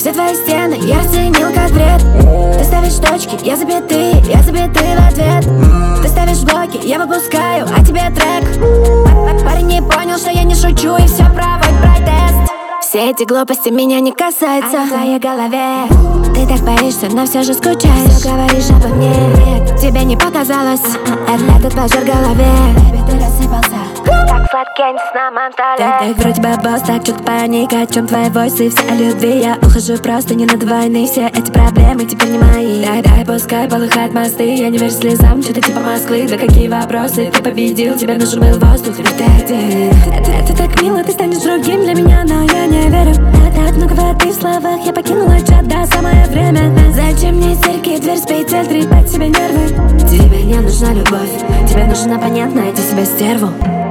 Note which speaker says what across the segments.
Speaker 1: все твои стены я расценил как бред. Ты ставишь точки, я запятые в ответ. Ты ставишь блоки, я выпускаю, а тебе трек. Парень не понял, что я не шучу, и все проводит протест. Все эти глупости меня не касаются, а в твоей голове ты так боишься, но все же скучаешь. Все говоришь обо мне, нет, тебе не показалось. Этот пожар в голове, baby, ты рассыпался. Так сладкий на моем столе. Так вроде бы босс, так чуть паника. О чем твои войсы, все о любви. Я ухожу просто не на двойные. Все эти проблемы теперь не мои. Дай, пускай полыхают мосты. Я не верю слезам, что-то типа Москвы. Да какие вопросы, ты победил, тебе нужен был воздух. Ведь ты один. Это так мило, ты станешь другим для меня, но я не верю. Так много воды в словах, я покинула чат, да, самое время. Зачем мне истерики, дверь спит, цель трепать себе нервы. Тебе не нужна любовь, тебе нужен оппонент, найди себе стерву.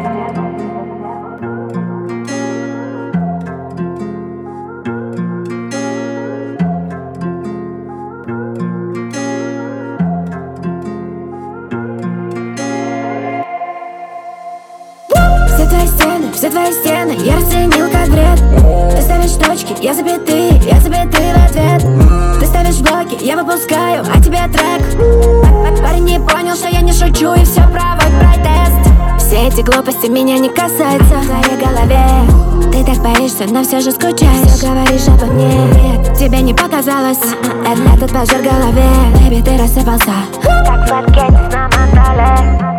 Speaker 1: Все твои стены я расценил как бред. Ты ставишь точки, я запятые в ответ. Ты ставишь блоки, я выпускаю, а тебе трек. Парень не понял, что я не шучу, и все проводит протест. Все эти глупости меня не касаются, в твоей голове ты так боишься, но все же скучаешь. Все говоришь обо мне, нет, тебе не показалось. Этот пожар в голове, baby, ты рассыпался. Так сладкий на моем столе.